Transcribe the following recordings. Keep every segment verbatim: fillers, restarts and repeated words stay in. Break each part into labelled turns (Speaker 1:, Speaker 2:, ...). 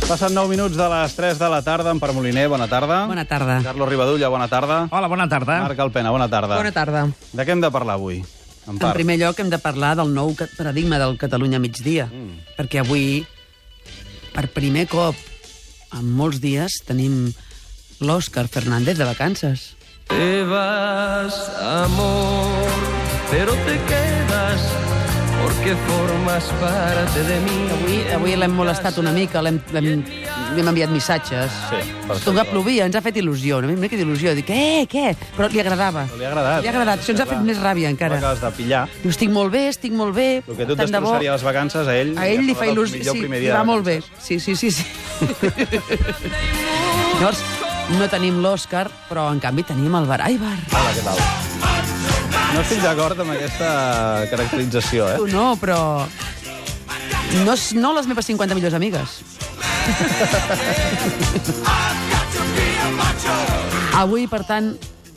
Speaker 1: Passen nou minuts de les tres de la tarda. Empar Moliner, bona tarda.
Speaker 2: Bona tarda.
Speaker 1: Carlos Ribadulla, bona tarda.
Speaker 3: Hola, bona tarda.
Speaker 1: Marc Alpena, bona tarda.
Speaker 2: Bona tarda.
Speaker 1: De què hem de parlar avui? Empar.
Speaker 2: En primer lloc hem de parlar del nou paradigma del Catalunya migdia, mm. perquè avui, per primer cop, en molts dies, tenim l'Òscar Fernández de vacances.
Speaker 4: Te vas, amor, pero te quedas porque formas parte de mí.
Speaker 2: Avui, avui l'hem molestat una mica, l'hem hem enviat missatges.
Speaker 1: Sí, per
Speaker 2: Tu que plovia, ens ha fet il·lusió, una mica d'il·lusió. Dic, què, què? Però li agradava.
Speaker 1: Li ha agradat.
Speaker 2: Li ha agradat. Això ens ha fet més ràbia, encara.
Speaker 1: Acabes de pillar.
Speaker 2: Diu, estic molt bé, estic molt bé.
Speaker 1: El que tu et
Speaker 2: tant de bo.
Speaker 1: destrosaria les vacances, a ell...
Speaker 2: A ell li fa
Speaker 1: el
Speaker 2: il·lusió.
Speaker 1: millor
Speaker 2: Sí,
Speaker 1: primer
Speaker 2: li
Speaker 1: dia
Speaker 2: va
Speaker 1: de
Speaker 2: molt bé.
Speaker 1: vacances.
Speaker 2: Sí, sí, sí. sí. Llavors, no tenim l'Òscar, però en canvi tenim el Baraibar.
Speaker 1: Hola, què tal? No estic d'acord amb aquesta caracterització, eh?
Speaker 2: Tu no, però... No, no les meves cinquanta millors amigues. Avui, per tant,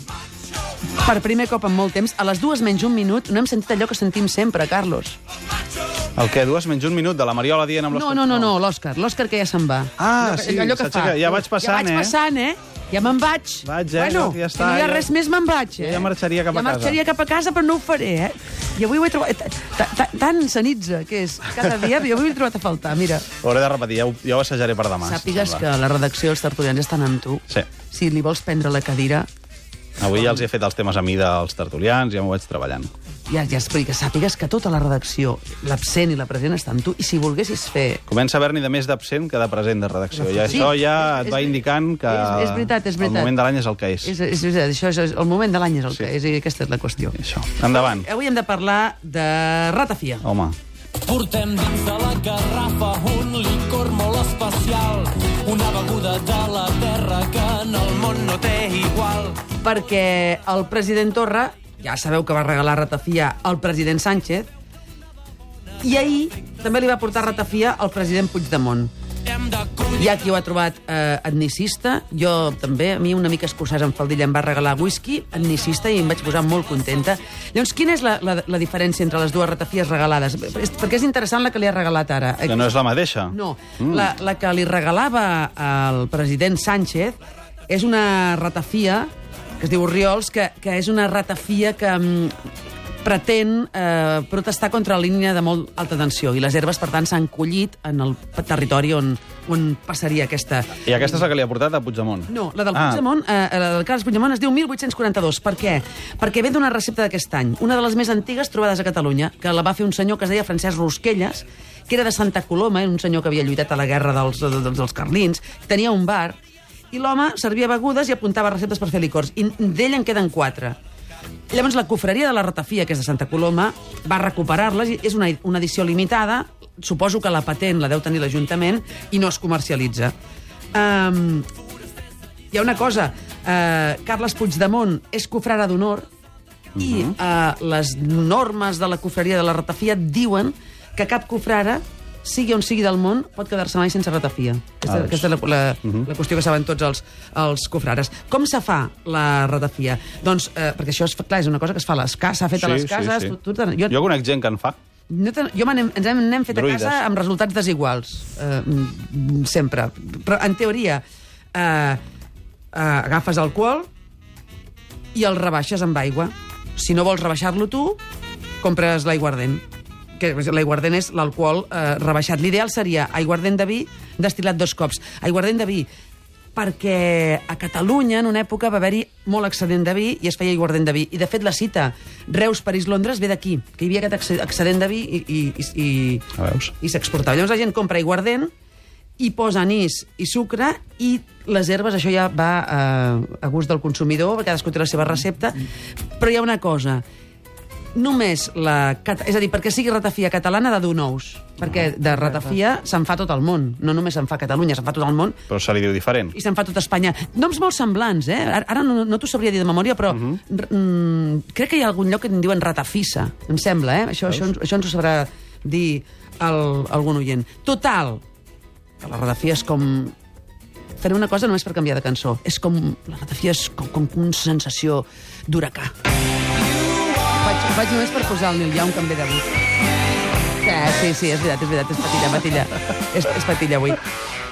Speaker 2: per primer cop en molt temps, a les dues menys un minut, no hem sentit allò que sentim sempre, Carlos.
Speaker 1: El què? Dues menys un minut de la Mariola dient amb
Speaker 2: No,
Speaker 1: l'Òscar?
Speaker 2: no, no, no, l'Òscar. L'Òscar que ja se'n va.
Speaker 1: Ah,
Speaker 2: Allò que-
Speaker 1: sí,
Speaker 2: allò que
Speaker 1: s'aixeca.
Speaker 2: fa.
Speaker 1: Ja vaig passant,
Speaker 2: ja vaig
Speaker 1: eh?
Speaker 2: passant, eh? Ja me'n vaig.
Speaker 1: Vaig, eh?
Speaker 2: Bueno,
Speaker 1: Ja està,
Speaker 2: no hi ha
Speaker 1: ja-
Speaker 2: res més, me'n vaig, eh?
Speaker 1: Ja marxaria cap a
Speaker 2: ja
Speaker 1: casa.
Speaker 2: marxaria cap a casa, però no ho faré, eh? I avui ho he trobat... ta- ta- Tan sanitza que és cada dia, jo avui ho he trobat a faltar, mira.
Speaker 1: Ho hauré de repetir, ja ho, ja ho assajaré per demà. si
Speaker 2: Sàpigues que
Speaker 1: sembla.
Speaker 2: la redacció dels tertulians estan amb tu.
Speaker 1: Sí.
Speaker 2: Si li vols prendre la cadira,
Speaker 1: Avui ja els he fet els temes a mi dels tertulians, ja m'ho vaig treballant.
Speaker 2: ja, ja explica, que sàpigues que tota la redacció, l'absent i la present, està amb tu. I si volguessis fer...
Speaker 1: Comença a haver-n'hi de més d'absent que de present de redacció. I
Speaker 2: Sí,
Speaker 1: això ja
Speaker 2: és-
Speaker 1: et va
Speaker 2: és-
Speaker 1: indicant que
Speaker 2: és- és veritat, és veritat.
Speaker 1: el moment de l'any és el que és.
Speaker 2: És, és, és, això és, el moment de l'any és el
Speaker 1: Sí.
Speaker 2: que és, i aquesta és la qüestió.
Speaker 1: Això. Endavant.
Speaker 2: Avui hem de parlar de ratafia.
Speaker 1: Home,
Speaker 5: Portem dins de la garrafa un licor molt especial, una beguda de la terra que en el món no té igual.
Speaker 2: Perquè el president Torra, ja sabeu que va regalar ratafia al president Sánchez, i ahir també li va portar ratafia al president Puigdemont. Hi ha qui ho ha trobat eh, etnicista, jo també, a mi una mica escocès en faldilla em va regalar whisky, etnicista, i em vaig posar molt contenta. Llavors, quina és la, la, la diferència entre les dues ratafies regalades? És, perquè és interessant la que li ha regalat ara.
Speaker 1: que no és la mateixa.
Speaker 2: No,
Speaker 1: Mm.
Speaker 2: la, la que li regalava al president Sánchez és una ratafia que es diu Oriols, que, que és una ratafia que mm, pretén eh, protestar contra la línia de molt alta tensió, i les herbes, per tant, s'han collit en el territori on, on passaria aquesta...
Speaker 1: I aquesta és la que li ha portat a Puigdemont.
Speaker 2: No, la del
Speaker 1: Ah.
Speaker 2: Puigdemont, eh, la del Carles Puigdemont es diu mil vuit-cents quaranta-dos. Per què? Perquè ve d'una recepta d'aquest any, una de les més antigues trobades a Catalunya, que la va fer un senyor que es deia Francesc Rosquelles, que era de Santa Coloma, un senyor que havia lluitat a la guerra dels, dels, dels carlins, tenia un bar, i l'home servia begudes i apuntava receptes per fer licors, i d'ell en queden quatre. Llavors, la cofreria de la ratafia, que és de Santa Coloma, va recuperar-les, i és una, una edició limitada, suposo que la patent la deu tenir l'Ajuntament, i no es comercialitza. Um, hi ha una cosa, uh, Carles Puigdemont és cofrara d'honor, i uh, les normes de la cofreria de la ratafia diuen que cap cofrara, sigui on sigui del món, pot quedar-se mai sense ratafia. Aquesta,
Speaker 1: Ah,
Speaker 2: aquesta és la, la, uh -huh. la qüestió que saben tots els, els cofrares. Com se fa la ratafia? Doncs, eh, perquè això és, clar, és una cosa que es fa a les cases, s'ha fet a les cases...
Speaker 1: Sí, sí.
Speaker 2: Tu, tu, jo,
Speaker 1: Jo conec gent que en fa.
Speaker 2: no ten, jo m'anem, ens hem, n'hem fet
Speaker 1: Druides.
Speaker 2: a casa amb resultats desiguals, eh, mm, sempre. Però, en teoria, eh, eh, agafes alcohol i el rebaixes amb aigua. Si no vols rebaixar-lo tu, compres l'aiguardent. Que l'aiguardent és l'alcohol eh, rebaixat. L'ideal seria aiguardent de vi destil·lat dos cops. Aiguardent de vi perquè a Catalunya, en una època, va haver-hi molt excedent de vi i es feia aiguardent de vi. I, de fet, la cita Reus, París, Londres ve d'aquí, que hi havia aquest excedent de vi i, i, i, i,
Speaker 1: A veus?
Speaker 2: i s'exportava. Llavors la gent compra aiguardent i posa anís i sucre, i les herbes, això ja va eh, a gust del consumidor, perquè cadascú té la seva recepta. Però hi ha una cosa, només la... És a dir, perquè sigui ratafia catalana ha de dur nous, perquè de ratafia se'n fa tot el món, no només se'n fa a Catalunya, se'n fa tot el món,
Speaker 1: Però se li diu diferent.
Speaker 2: i se'n fa tot Espanya. Noms molt semblants, eh? Ara ara no, no t'ho sabria dir de memòria, però uh -huh. mm, crec que hi ha algun lloc que en diuen ratafissa, em sembla, eh? Això, això, això ens ho sabrà dir el, algun oient. Total, que la ratafia és com... Faré una cosa només per canviar de cançó. És com... La ratafia és com, com una sensació d'huracà. Vaig, vaig només per posar el Neil Young, que em ve de gust. Sí, sí, sí, és veritat, és veritat, és patilla, patilla. És, és patilla avui.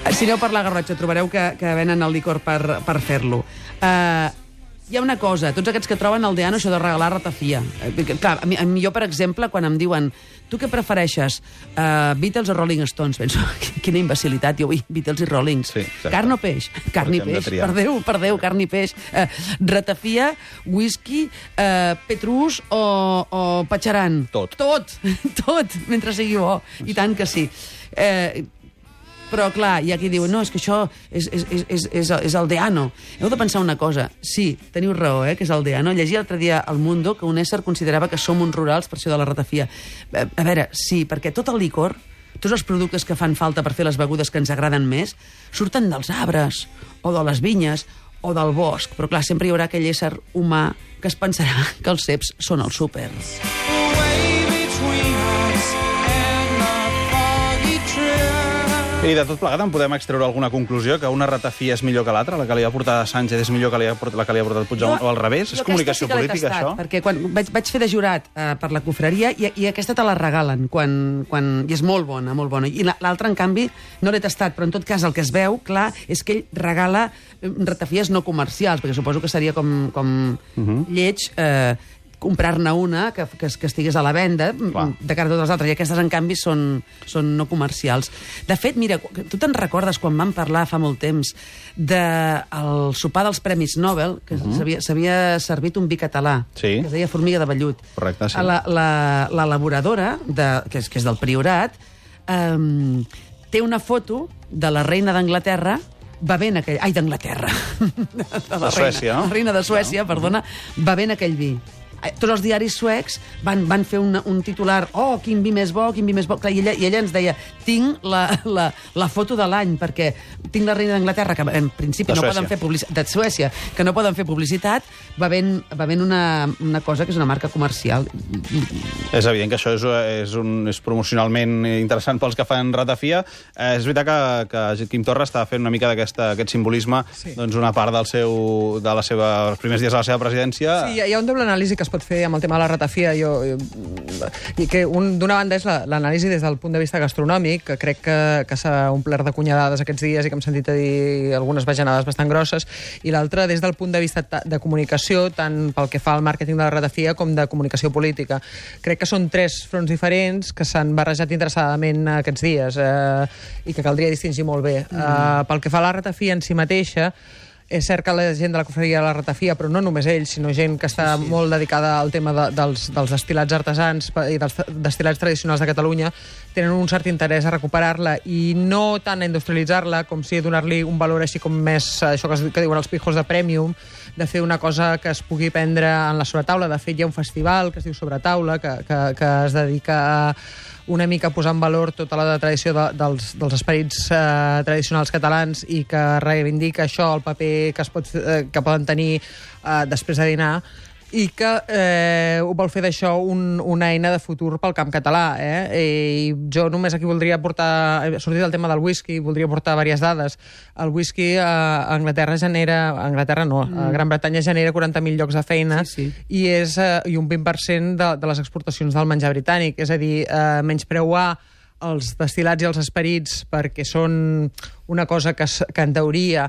Speaker 2: Si aneu per la Garrotxa trobareu que, que venen el licor per, per fer-lo. Uh, hi ha una cosa, tots aquests que troben el Deano, això de regalar ratafia. Uh, clar, a mi, a mi, jo, per exemple, quan em diuen tu què prefereixes, uh, Beatles o Rolling Stones? Penso, quina imbecilitat, jo vull Beatles i Rollings.
Speaker 1: Sí,
Speaker 2: carn o peix? Carn i peix, per Déu, per Déu, carn i peix. Uh, ratafia, whisky, uh, petrus o, o patxaran?
Speaker 1: Tot.
Speaker 2: Tot, tot, mentre sigui bo. I tant que sí. Eh... Uh, Però, clar, hi ha qui diu, no, és que això és, és, és, és, és el Deano. Heu de pensar una cosa. Sí, teniu raó, eh, que és el Deano. Llegia l'altre dia al Mundo que un ésser considerava que som uns rurals per això de la ratafia. A, a veure, sí, perquè tot el licor, tots els productes que fan falta per fer les begudes que ens agraden més, surten dels arbres, o de les vinyes, o del bosc. Però, clar, sempre hi haurà aquell ésser humà que es pensarà que els ceps són el súper.
Speaker 1: I de tot plegat en podem extreure alguna conclusió, que una ratafia és millor que l'altra, la que li ha portat Sánchez és millor que la que li ha portat Puigdemont, o al revés? És comunicació
Speaker 2: sí
Speaker 1: política,
Speaker 2: tastat,
Speaker 1: això?
Speaker 2: Perquè quan vaig, vaig fer de jurat eh, per la cofreria i, i aquesta te la regalen, quan, quan, i és molt bona, molt bona. I l'altra, en canvi, no l'he tastat, però en tot cas el que es veu, clar, és que ell regala ratafies no comercials, perquè suposo que seria com, com uh-huh. lleig... Eh, comprar-ne una que, que, que estigués a la venda Clar. de cara a totes les altres, i aquestes, en canvi, són, són no comercials. De fet, mira, tu te'n recordes quan vam parlar fa molt temps del sopar dels Premis Nobel, que uh-huh. s'havia servit un vi català,
Speaker 1: sí.
Speaker 2: que es deia Formiga de Vellut.
Speaker 1: Correcte, sí.
Speaker 2: L'elaboradora, que, és, que és del Priorat, um, té una foto de la reina d'Anglaterra bevent aquell... Ai, d'Anglaterra. De,
Speaker 1: de Suècia, no?
Speaker 2: La reina de Suècia, no. perdona, bevent aquell vi. Tots els diaris suecs van, van fer un, un titular, oh, quin vi més bo, quin vi més bo. Clar, i, ella, i ella ens deia, tinc la, la, la foto de l'any, perquè tinc la reina d'Anglaterra, que en principi
Speaker 1: de
Speaker 2: no
Speaker 1: Suècia.
Speaker 2: poden fer publicitat, de Suècia, que no poden fer publicitat, bevent, bevent una, una cosa que és una marca comercial.
Speaker 1: És evident que això és, és, un, és promocionalment interessant pels que fan ratafia. Eh, és veritat que, que Quim Torra està fent una mica d'aquest simbolisme, sí. doncs una part del seu, de la seva, els primers dies de la seva presidència.
Speaker 3: Sí, hi ha un doble anàlisi que es pot fer amb el tema de la ratafia, jo, jo, i que d'una banda és l'anàlisi des del punt de vista gastronòmic, que crec que, que s'ha omplert de cunyadades aquests dies i que hem sentit a dir algunes bajanades bastant grosses, i l'altra des del punt de vista de comunicació, tant pel que fa al màrqueting de la ratafia com de comunicació política. Crec que són tres fronts diferents que s'han barrejat interessadament aquests dies eh, i que caldria distingir molt bé. Mm. Uh, pel que fa a la ratafia en si mateixa, és cert que la gent de la cofreria de la ratafia, però no només ells, sinó gent que està sí, sí. molt dedicada al tema de, dels, dels destil·lats artesans i dels destil·lats tradicionals de Catalunya, tenen un cert interès a recuperar-la i no tant a industrialitzar-la com si a donar-li un valor així com més, això que, es, que diuen els pijos de Premium, de fer una cosa que es pugui prendre en la sobretaula. De fet, hi ha un festival que es diu Sobretaula, que, que, que es dedica a una mica a posar en valor tota la tradició de, dels, dels esperits eh, tradicionals catalans i que reivindica això, el paper que, es pot, eh, que poden tenir eh, després de dinar, i que eh, ho vol fer d'això un, una eina de futur pel camp català. Eh? I jo només aquí voldria portar, he sortit del tema del whisky, voldria portar diverses dades. El whisky a Anglaterra genera, a Anglaterra no, mm. a Gran Bretanya genera quaranta mil llocs de feina, sí, sí. I, és, eh, i un vint per cent de, de les exportacions del menjar britànic. És a dir, eh, menyspreuar els destil·lats i els esperits perquè són una cosa que, que en teoria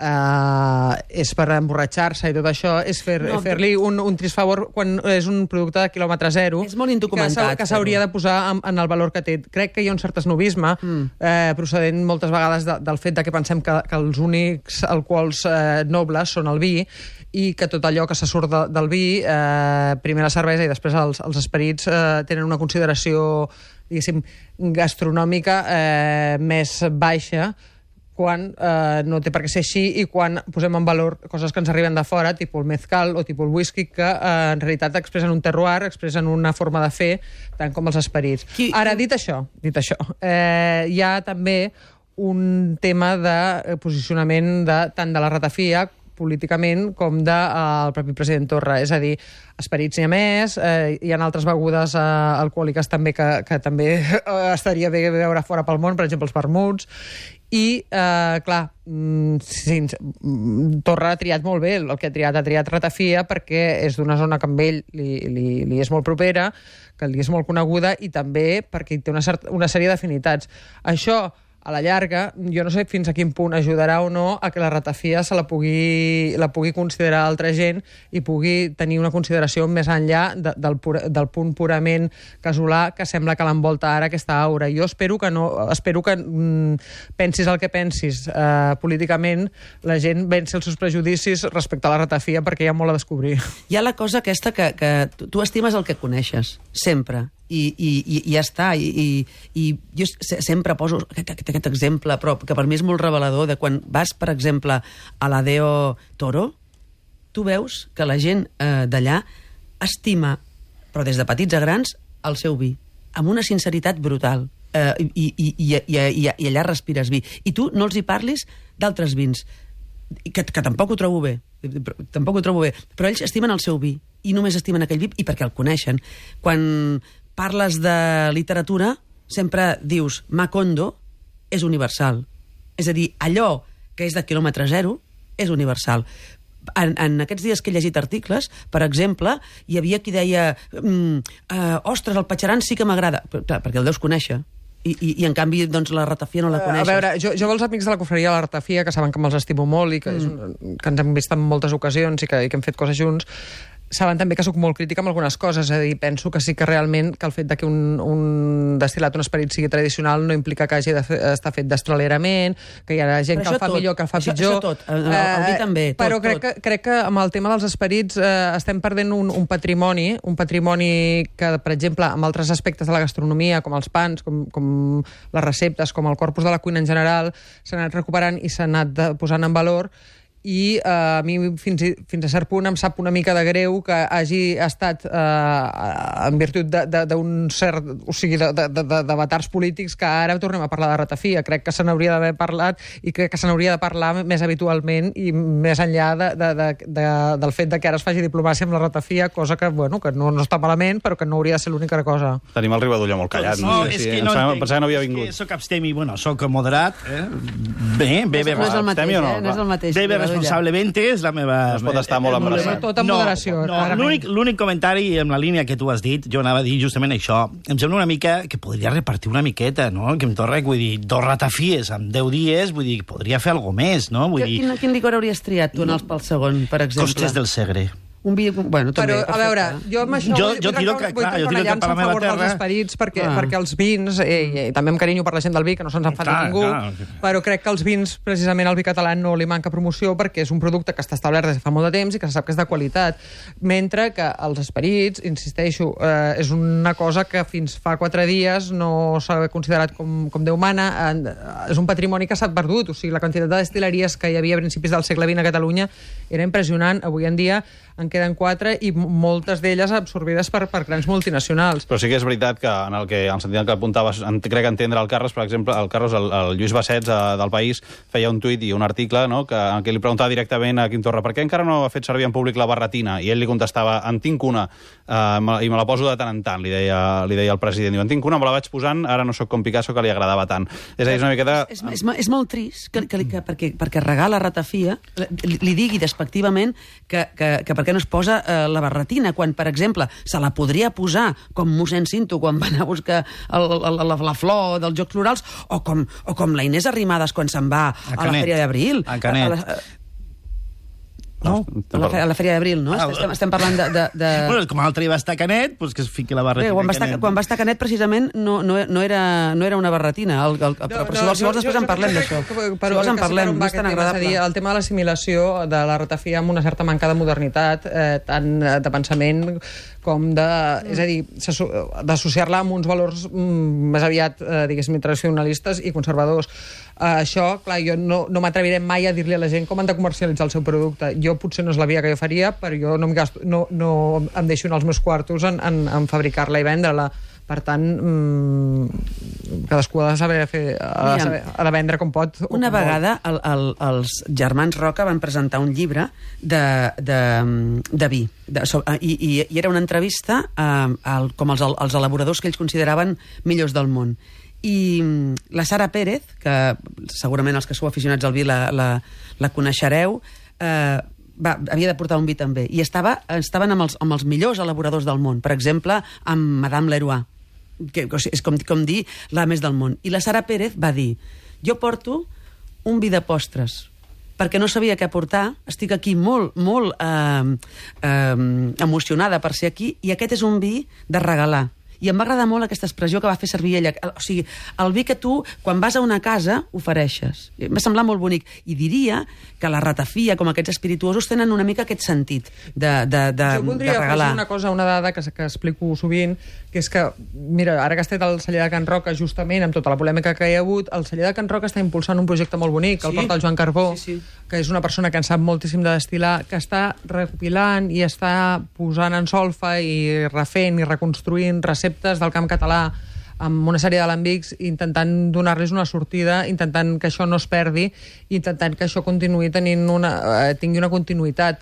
Speaker 3: Uh, és per emborratxar-se i tot això, és fer, no, fer-li un, un trist favor quan és un producte de quilòmetre zero.
Speaker 2: És molt indocumentat.
Speaker 3: Que s'hauria de posar en, en el valor que té. Crec que hi ha un cert esnovisme, mm. eh, procedent moltes vegades de, del fet de que pensem que, que els únics alcohols eh, nobles són el vi, i que tot allò que se surt de, del vi, eh, primer la cervesa i després els, els esperits, eh, tenen una consideració, diguéssim, gastronòmica eh, més baixa, quan eh, no té per què ser així i quan posem en valor coses que ens arriben de fora, tipus el mezcal o tipus el whisky, que eh, en realitat expressen un terroir, expressen una forma de fer, tant com els esperits. Qui... Ara, dit això, dit això eh, hi ha també un tema de posicionament de, tant de la ratafia políticament com del de, propi president Torra. És a dir, esperits n'hi ha més, eh, hi ha altres begudes eh, alcohòliques també que, que també eh, estaria bé veure fora pel món, per exemple els vermuts. I, eh, clar, sí, Torra ha triat molt bé el que ha triat. Ha triat ratafia perquè és d'una zona que amb ell li, li, li és molt propera, que li és molt coneguda, i també perquè té una, certa, una sèrie d'afinitats. Això, a la llarga, jo no sé fins a quin punt ajudarà o no a que la ratafia se la pugui, la pugui considerar altra gent i pugui tenir una consideració més enllà de, del, pura, del punt purament casolà que sembla que l'envolta ara aquesta aura. Jo espero que no, espero que mm, pensis el que pensis eh, políticament, la gent venci els seus prejudicis respecte a la ratafia perquè hi ha molt a descobrir.
Speaker 2: Hi ha la cosa aquesta que, que tu, tu estimes el que coneixes, sempre. I, i, i, i ja està. I, i, i jo sempre poso aquest, aquest exemple, però que per mi és molt revelador, de quan vas, per exemple, a l'Adeo Toro, tu veus que la gent eh, d'allà estima, però des de petits a grans, el seu vi, amb una sinceritat brutal. Eh, i, i, i, i, i, I allà respires vi. I tu no els hi parlis d'altres vins, que, que tampoc ho trobo bé, tampoc ho trobo bé, però ells estimen el seu vi, i només estimen aquell vi, i perquè el coneixen. Quan parles de literatura, sempre dius Macondo és universal. És a dir, allò que és de quilòmetre zero és universal. En, en aquests dies que he llegit articles, per exemple, hi havia qui deia mm, uh, ostres, el Patxaran sí que m'agrada, perquè el deus conèixer. I, i, i en canvi, doncs, la ratafia no la coneixes.
Speaker 3: A veure, jo, jo els amics de la cofreria de la ratafia, que saben que me'ls estimo molt i que, mm. és un, que ens hem vist en moltes ocasions i que, i que hem fet coses junts, saben també que sóc molt crítica amb algunes coses, és a dir, penso que sí que realment que el fet de que un, un destil·lat, un esperit sigui tradicional no implica que hagi d'estar fet destrolerament, que hi ha gent que el fa tot. millor, que el fa
Speaker 2: això,
Speaker 3: pitjor.
Speaker 2: Això tot, el, el vi també, tot.
Speaker 3: Però crec,
Speaker 2: tot.
Speaker 3: Que, crec que amb el tema dels esperits eh, estem perdent un, un patrimoni, un patrimoni que, per exemple, amb altres aspectes de la gastronomia, com els pans, com, com les receptes, com el corpus de la cuina en general, s'ha anat recuperant i s'ha anat de, posant en valor. I eh, a mi fins, fins a cert punt em sap una mica de greu que hagi estat eh, en virtut d'un cert, o sigui, de, de, de, de batards polítics que ara tornem a parlar de ratafia. Crec que se n'hauria d'haver parlat i crec que se n'hauria de parlar més habitualment i més enllà de, de, de, de, del fet de que ara es faci diplomàcia amb la ratafia, cosa que, bueno, que no, no està malament, però que no hauria de ser l'única cosa.
Speaker 1: Tenim el Ribadulla molt callat.
Speaker 6: No,
Speaker 1: no sé
Speaker 6: és
Speaker 1: si
Speaker 6: que no
Speaker 1: pensava,
Speaker 6: entenc.
Speaker 1: pensava que no havia
Speaker 6: És
Speaker 1: vingut.
Speaker 6: que soc abstemi, bueno, soc moderat. Eh? Bé, bé, bé.
Speaker 2: No és el mateix,
Speaker 1: Abstemi o no?
Speaker 2: eh? No és el mateix.
Speaker 6: Bé, bé, responsablement és la meva...
Speaker 1: No es pot estar molt embarassat.
Speaker 3: Tot amb moderació,
Speaker 6: No,
Speaker 3: clarament.
Speaker 6: l'únic, l'únic comentari en la línia que tu has dit, jo anava a dir justament això. Em sembla una mica que podria repartir una miqueta, no? Que em torna, vull dir, dos ratafies en deu dies, vull dir, podria fer alguna més, no? Vull dir,
Speaker 2: Quin, quin licor hauries triat tu en el pel segon, per exemple?
Speaker 6: Costes del Segre.
Speaker 2: Un vi... Bueno, també,
Speaker 3: Però, a veure, jo amb això
Speaker 6: Jo-
Speaker 3: vull,
Speaker 6: jo
Speaker 3: vull
Speaker 6: tiro
Speaker 3: treure-
Speaker 6: que,
Speaker 3: vull
Speaker 6: clar,
Speaker 3: treure
Speaker 6: jo
Speaker 3: una
Speaker 6: tiro que
Speaker 3: llança
Speaker 6: per la
Speaker 3: a
Speaker 6: meva
Speaker 3: favor dels
Speaker 6: terra-
Speaker 3: esperits, perquè,
Speaker 2: Ah.
Speaker 3: perquè els vins, eh, i també amb carinyo per la gent del vi, que no se'ns enfadi
Speaker 6: Clar,
Speaker 3: ningú,
Speaker 6: clar.
Speaker 3: però crec que els vins, precisament al vi català, no li manca promoció perquè és un producte que està establert des de fa molt de temps i que se sap que és de qualitat. Mentre que els esperits, insisteixo, eh, és una cosa que fins fa quatre dies no s'ha considerat com, com Déu mana. Eh, és un patrimoni que s'ha perdut. O sigui, la quantitat de destil·leries que hi havia a principis del segle vint a Catalunya era impressionant. Avui en dia en queden quatre i moltes d'elles absorbides per, per grans multinacionals.
Speaker 1: Però sí que és veritat que en el que en el sentit que apuntaves, en, crec entendre el Carles, per exemple, el Carles, el, el Lluís Bassets eh, del País, feia un tuit i un article, no?, que, en què li preguntava directament a Quim Torra per què encara no ha fet servir en públic la barretina, i ell li contestava, en tinc una, eh, i me la poso de tant en tant, li deia, li deia el president. Diu, en tinc una, me la vaig posant, ara no sóc com Picasso, que li agradava tant. És a dir, és una miqueta...
Speaker 2: És, és, és molt trist que, que, que, perquè, perquè regala ratafia li, li digui despectivament que, que, que per què no es posa eh, la barretina, quan, per exemple, se la podria posar com mossèn Cinto quan va anar a buscar el, el, la, la flor dels Jocs Florals, o com, o com la Inés Arrimadas quan se'n va a, a la Fèria d'Abril.
Speaker 6: A Canet.
Speaker 2: A la, no, a la, a la Fèria d'Abril, no?
Speaker 6: Ah,
Speaker 2: estem, estem parlant de... de, de...
Speaker 6: Bueno, com l'altre hi va estar Canet, doncs que es fiqui la barretina.
Speaker 2: Bé, quan, va estar,
Speaker 6: Canet.
Speaker 2: quan va estar Canet, precisament, no, no, no, era, no era una barretina. El, el, però, però si vols, si vols després en parlem d'això. Si vols en parlem, no és tan agradable.
Speaker 3: El tema de l'assimilació de la ratafia amb una certa manca de modernitat, eh, tant de pensament com de... És a dir, d'associar-la amb uns valors mm, més aviat, eh, diguéssim, tradicionalistes i conservadors. Uh, això, clar, jo no, no m'atreviré mai a dir-li a la gent com han de comercialitzar el seu producte. Jo potser no és la via que jo faria, però jo no em, gasto, no, no em deixo els meus quartos en, en, en fabricar-la i vendre-la. Per tant, mmm, cadascú ha de saber fer, ha de, saber, ha de vendre com pot.
Speaker 2: Una
Speaker 3: com
Speaker 2: vegada el, el, els germans Roca van presentar un llibre de, de, de vi, de, so, i, i, i era una entrevista a, a, com els, els elaboradors que ells consideraven millors del món. I la Sara Pérez, que segurament els que sou aficionats al vi la, la, la coneixereu, eh, va, havia de portar un vi també, i estava, estaven amb els, amb els millors elaboradors del món, per exemple amb Madame Leroy, que és com, com dir la més del món, i la Sara Pérez va dir, Jo porto un vi de postres, perquè no sabia què portar, estic aquí molt, molt eh, eh, emocionada per ser aquí, i aquest és un vi de regalar. I em va agradar molt aquesta expressió que va fer servir ella. O sigui, el vi que tu, quan vas a una casa, ofereixes. Em va semblar molt bonic. I diria que la ratafia, com aquests espirituosos, tenen una mica aquest sentit de, de, de,
Speaker 3: jo voldria
Speaker 2: de regalar.
Speaker 3: una cosa, una dada que, que explico sovint, que és que, mira, ara que has tret el celler de Can Roca, justament, amb tota la polèmica que hi ha hagut, el celler de Can Roca està impulsant un projecte molt bonic, que sí? El porta el Joan Carbó, sí, sí. Que és una persona que en sap moltíssim de destil·lar, que està recopilant i està posant en solfa i refent i reconstruint receptes del camp català amb una sèrie d'alambics, intentant donar-los una sortida, intentant que això no es perdi, intentant que això continuï tenint una, eh, tingui una continuïtat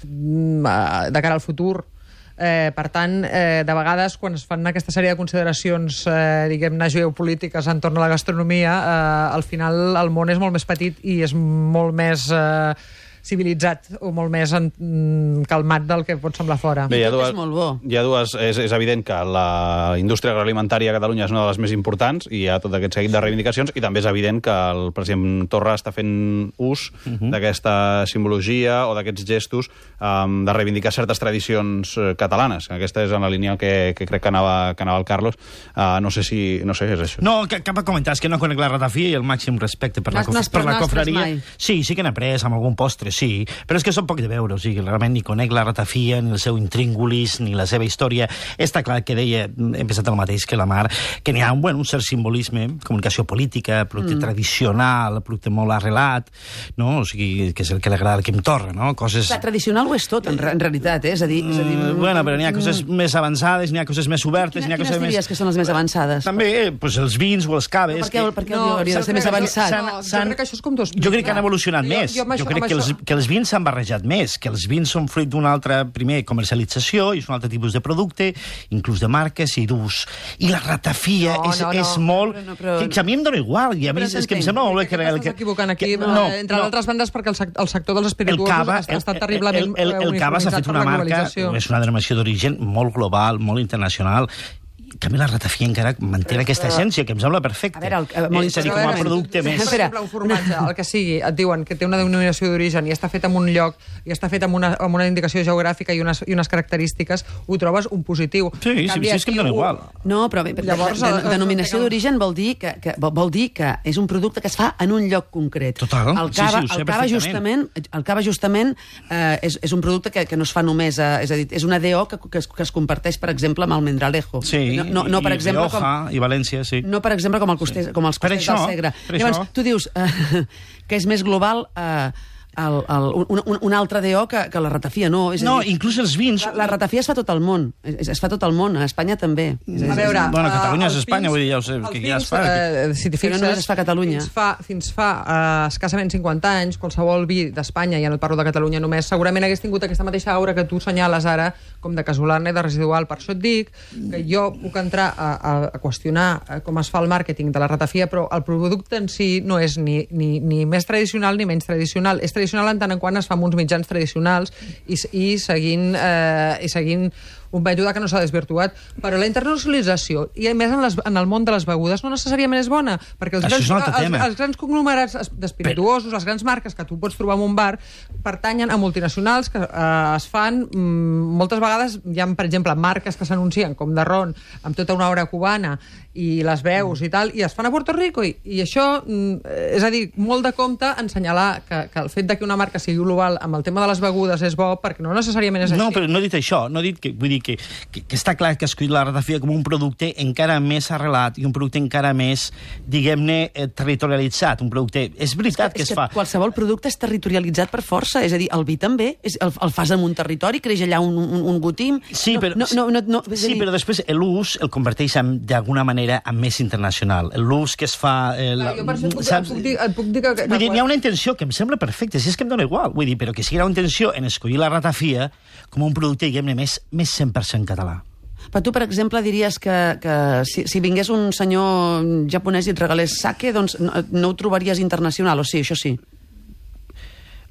Speaker 3: eh, de cara al futur. Eh, per tant, eh, de vegades, quan es fan aquesta sèrie de consideracions, eh, diguem-ne, geopolítiques entorn a la gastronomia, eh, al final el món és molt més petit i és molt més... Eh, civilitzat o molt més en, mm, calmat del que pot semblar fora.
Speaker 1: Bé, hi ha dues,
Speaker 2: és molt bo.
Speaker 1: Hi ha dues, és, és evident que la indústria agroalimentària a Catalunya és una de les més importants i hi ha tot aquest seguit de reivindicacions, i també és evident que el president Torra està fent ús uh -huh. d'aquesta simbologia o d'aquests gestos um, de reivindicar certes tradicions uh, catalanes. Aquesta és en la línia que, que crec que anava, que anava el Carlos. Uh, no sé si... No sé, és això.
Speaker 6: No, que, cap a comentar, és que no conec la ratafia i el màxim respecte per la,
Speaker 2: No has-
Speaker 6: per
Speaker 2: no
Speaker 6: la
Speaker 2: has pres
Speaker 6: confraria.
Speaker 2: mai.
Speaker 6: Sí, sí que n'he pres amb algun postre, sí, però és que són poc de veure, o sigui, realment ni conec la ratafia, ni el seu intríngulis, ni la seva història. Està clar que deia, he pensat el mateix que la Mar, que n'hi ha un, bueno, un cert simbolisme, comunicació política, producte mm. tradicional, producte molt arrelat, no? O sigui, que és el que li agrada al Quim Torra, no? Coses...
Speaker 2: La tradicional ho és tot, en, en realitat, eh? És a dir... És a dir
Speaker 6: Mm, bueno, però n'hi ha coses mm. més avançades, n'hi ha coses més obertes,
Speaker 2: Quina,
Speaker 6: n'hi ha
Speaker 2: quines
Speaker 6: coses
Speaker 2: diries
Speaker 6: més...
Speaker 2: que són les més avançades?
Speaker 6: També, pues, els vins o els caves...
Speaker 2: Per què, per què
Speaker 3: No,
Speaker 2: hauria de ser més
Speaker 3: saps que
Speaker 2: avançat?
Speaker 3: això- No, jo crec que això és com dos
Speaker 6: Jo crec que han
Speaker 3: pics,
Speaker 6: evolucionat
Speaker 3: jo-
Speaker 6: més.
Speaker 3: jo amb
Speaker 6: Jo,
Speaker 3: això-
Speaker 6: crec
Speaker 3: amb
Speaker 6: que els,
Speaker 3: això-
Speaker 6: que els vins s'han barrejat més, que els vins són fruit d'una altra, primer, comercialització, i és un altre tipus de producte, inclús de marques i d'ús. I la ratafia
Speaker 3: No,
Speaker 6: és,
Speaker 3: no, no.
Speaker 6: és molt...
Speaker 2: Però no, però-
Speaker 6: Que, que a mi em dona igual, i a mi
Speaker 2: Però
Speaker 6: és, és que em
Speaker 2: t'entenc.
Speaker 6: sembla molt bé que...
Speaker 3: Crec que
Speaker 6: el
Speaker 3: t'estàs equivocant aquí,
Speaker 6: que-
Speaker 3: eh, entre d'altres bandes, perquè el, sec, el sector dels
Speaker 6: el
Speaker 3: espirituosos
Speaker 6: cava,
Speaker 3: està, està
Speaker 6: el,
Speaker 3: terriblement
Speaker 6: el, el, el cava s'ha fet
Speaker 3: per
Speaker 6: una
Speaker 3: la
Speaker 6: marca,
Speaker 3: globalització.
Speaker 6: és una denominació d'origen molt global, molt internacional. En canvi, la ratafia encara manté aquesta essència, que em sembla perfecta.
Speaker 2: A veure, el- eh, molt
Speaker 6: és a dir, com a
Speaker 2: interessant.
Speaker 6: producte
Speaker 3: Per
Speaker 6: més...
Speaker 3: exemple, un formatge, el que sigui, et diuen que té una denominació d'origen i està fet en un lloc i està fet amb una, amb una indicació geogràfica i unes, i unes característiques, ho trobes un positiu.
Speaker 6: Sí,
Speaker 3: En
Speaker 6: sí,
Speaker 3: canvi,
Speaker 6: sí, és que em dona
Speaker 3: aquí ho-
Speaker 6: igual.
Speaker 2: No, però bé,
Speaker 3: Llavors,
Speaker 2: de, de,
Speaker 3: el-
Speaker 2: denominació
Speaker 3: el-
Speaker 2: d'origen vol dir que, que vol, vol dir que és un producte que es fa en un lloc concret.
Speaker 6: Total,
Speaker 2: El
Speaker 6: sí,
Speaker 2: cava,
Speaker 6: sí, ho sé
Speaker 2: el cava
Speaker 6: perfectament.
Speaker 2: justament, el cava justament eh, és, és un producte que, que no es fa només, eh, és a dir, és una D O que, que, es, que es comparteix, per exemple, amb el Mendralejo.
Speaker 6: Sí,
Speaker 2: no, no, no per
Speaker 6: i
Speaker 2: exemple,
Speaker 6: Rioja,
Speaker 2: com,
Speaker 6: i València, sí.
Speaker 2: no, per exemple, com, el costés, com els
Speaker 6: Per
Speaker 2: costers
Speaker 6: això,
Speaker 2: del Segre.
Speaker 6: per
Speaker 2: Llavors,
Speaker 6: això.
Speaker 2: tu dius eh, que és més global eh, el, el, un, un, un altre D O que, que la ratafia, no. És a
Speaker 6: No,
Speaker 2: dir,
Speaker 6: inclús els vins...
Speaker 2: la, la ratafia es fa a tot el món. Es, es fa a tot el món, a Espanya també. És a dir,
Speaker 3: A veure,
Speaker 6: Bueno, Catalunya
Speaker 3: eh,
Speaker 6: és
Speaker 3: els
Speaker 6: Espanya,
Speaker 3: fins-
Speaker 6: vull dir, ja ho sé,
Speaker 3: els
Speaker 6: que ja es
Speaker 3: fins,
Speaker 6: fa.
Speaker 3: Eh, si t'hi
Speaker 2: Però
Speaker 3: fixes,
Speaker 2: només es fa a Catalunya.
Speaker 3: Fins fa, fins fa eh, escassament cinquanta anys, qualsevol vi d'Espanya, ja no et parlo de Catalunya només, segurament hagués tingut aquesta mateixa aura que tu senyales ara, com de casolana i de residual. Per això et dic que jo puc entrar a, a, a qüestionar eh, com es fa el màrqueting de la ratafia, però el producte en si no és ni, ni, ni més tradicional ni menys tradicional. És tradicional en tant en quant es fa amb uns mitjans tradicionals i, i seguint eh, i seguint un mètode que no s'ha desvirtuat, però la internacionalització, i a més en, les, en el món de les begudes, no necessàriament és bona, perquè els,
Speaker 6: Això
Speaker 3: grans,
Speaker 6: és un altre
Speaker 3: els,
Speaker 6: tema.
Speaker 3: els grans conglomerats es- d'espirituosos, les grans marques que tu pots trobar en un bar, pertanyen a multinacionals que eh, es fan, mm, moltes vegades hi ha, per exemple, marques que s'anuncien com de ron, amb tota una obra cubana, i les veus i tal, i es fan a Puerto Rico, i, i això, mm, és a dir, molt de compte ensenyalar que, que el fet de que una marca sigui global amb el tema de les begudes és bo, perquè no necessàriament és així.
Speaker 6: No, però no he dit això, no he dit que, vull dir que, que, que està clar que ha escollit la ratafia com un producte encara més arrelat i un producte encara més, diguem-ne, eh, territorialitzat, un producte... És veritat que,
Speaker 2: és
Speaker 6: es
Speaker 2: que
Speaker 6: fa...
Speaker 2: qualsevol producte és territorialitzat per força, és a dir, el vi també, és, el, el fas en un territori, creix allà un, un, un gotim...
Speaker 6: Sí,
Speaker 2: no,
Speaker 6: però,
Speaker 2: no, no, no, no, és a
Speaker 6: sí,
Speaker 2: dir,
Speaker 6: però després l'ús el converteix en, d'alguna manera en més internacional. L'ús que es fa... Eh, la,
Speaker 3: Clar, jo per això et puc,
Speaker 6: saps?
Speaker 3: et puc dir, et puc dir que... que
Speaker 6: Vull dir, n'hi ha una intenció que em sembla perfecta, si és que em dona igual, vull dir, però que sigui una intenció en escollir la ratafia com un producte, diguem-ne, més, més cent per cent català.
Speaker 2: però tu, per exemple, diries que, que si, si vingués un senyor japonès i et regalés sake, doncs no, no ho trobaries internacional, o sí, això sí?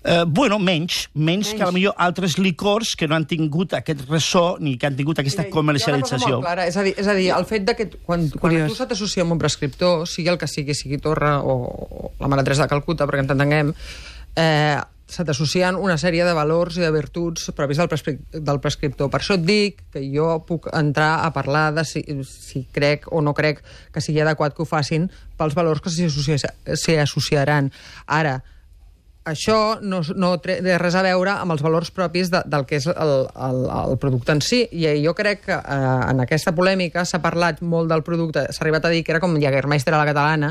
Speaker 6: Uh, bueno, menys, menys, menys que potser altres licors que no han tingut aquest ressò ni que han tingut aquesta comercialització.
Speaker 3: Clara. És a dir, és a dir, el fet de que quan, quan tu se t'associa amb un prescriptor, sigui el que sigui, sigui Torra o, o la Mare Teresa de Calcuta, perquè ens entenguem, eh, se t'associen una sèrie de valors i de virtuts propis del, prescrip del prescriptor. Per això et dic que jo puc entrar a parlar de si, si crec o no crec que sigui adequat que ho facin pels valors que s'hi associaran. Ara, això no, no té res a veure amb els valors propis de, del que és el, el, el producte en si. I jo crec que eh, en aquesta polèmica s'ha parlat molt del producte, s'ha arribat a dir que era com Jägermeister a la catalana,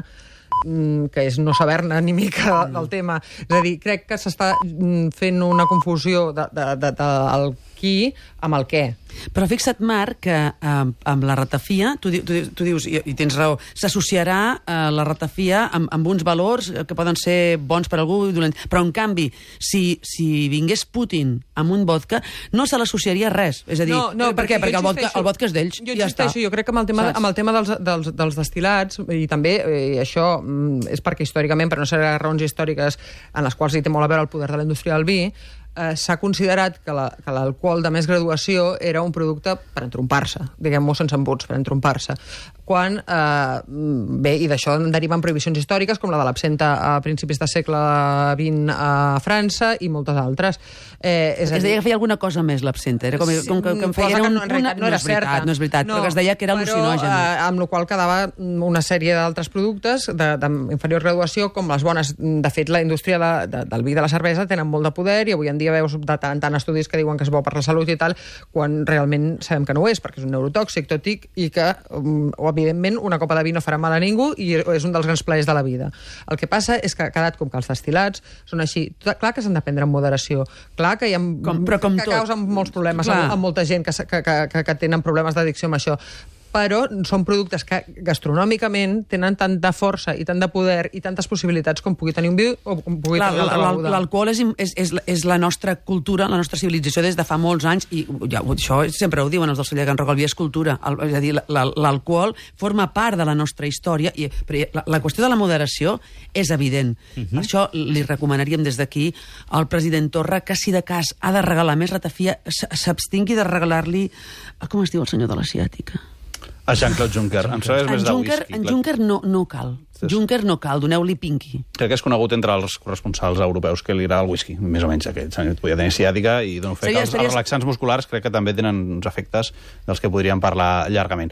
Speaker 3: que és no saber-ne ni mica del tema. És a dir, crec que s'està fent una confusió de, de, de, de, del qui amb el què.
Speaker 2: Però fixa't, Marc, que eh, amb la ratafia, tu, tu, tu dius, i, i tens raó, s'associarà eh, la ratafia amb, amb uns valors que poden ser bons per algú, dolents. Però, en canvi, si, si vingués Putin amb un vodka, no se l'associaria a res. És a dir,
Speaker 3: no, no,
Speaker 2: per què? Perquè el vodka, el vodka és d'ells.
Speaker 3: Jo
Speaker 2: ja està.
Speaker 3: Jo crec que amb el tema, amb el tema dels, dels, dels destil·lats, i també eh, això és perquè històricament, per no ser raons històriques en les quals hi té molt a veure el poder de la indústria del vi, eh, s'ha considerat que l'alcohol de més graduació era un producte per entrompar-se, diguem-ho sense embuts, per entrompar-se. Quan, eh, bé, i d'això en deriven prohibicions històriques, com la de l'absenta a principis de segle vint a França i moltes altres. Eh, és
Speaker 2: es deia que feia alguna cosa més l'absenta, era com, com que, que em feia... Era un,
Speaker 3: no, una, no, no era
Speaker 2: és veritat,
Speaker 3: certa.
Speaker 2: No és veritat, no, però que es deia que era al·lucinogen.
Speaker 3: Eh, amb la qual quedava una sèrie d'altres productes d'inferior graduació, com les bones. De fet, la indústria de, de, del vi i de la cervesa tenen molt de poder i avui en dia veus de tant, tant estudis que diuen que és bo per la salut i tal, quan realment sabem que no ho és, perquè és un neurotòxic, tot i, i que, um, evidentment, una copa de vi no farà mal a ningú i és un dels grans plaers de la vida. El que passa és que ha quedat com que els destil·lats són així. Clar que s'han de prendre amb moderació. Clar que hi ha
Speaker 2: com, però com
Speaker 3: que
Speaker 2: tot.
Speaker 3: causen molts problemes amb, amb molta gent que, que, que, que tenen problemes d'addicció amb això. Però són productes que gastronòmicament tenen tanta força i tant de poder i tantes possibilitats com pugui tenir un vi o com pugui tenir una altra beguda.
Speaker 2: L'alcohol és, és, és, és la nostra cultura, la nostra civilització des de fa molts anys, i ja, això sempre ho diuen els del Celler Can Roca, el vi és cultura. El, és a dir, l'alcohol forma part de la nostra història, i però la, la qüestió de la moderació és evident. Uh-huh. Per això li recomanaríem des d'aquí al president Torra que, si de cas ha de regalar més ratafia, s'abstingui de regalar-li... Com es diu el senyor de l'asiàtica?
Speaker 1: A Jean-Claude Juncker. Em sabés més de whisky.
Speaker 2: En Juncker no, no cal. Juncker no cal, doneu-li Pinky.
Speaker 1: Crec que és conegut entre els corresponsals europeus que li agrada el whisky, més o menys aquest. Podia tenir ciàtica i dono fe que els, els relaxants musculars crec que també tenen uns efectes dels que podríem parlar llargament.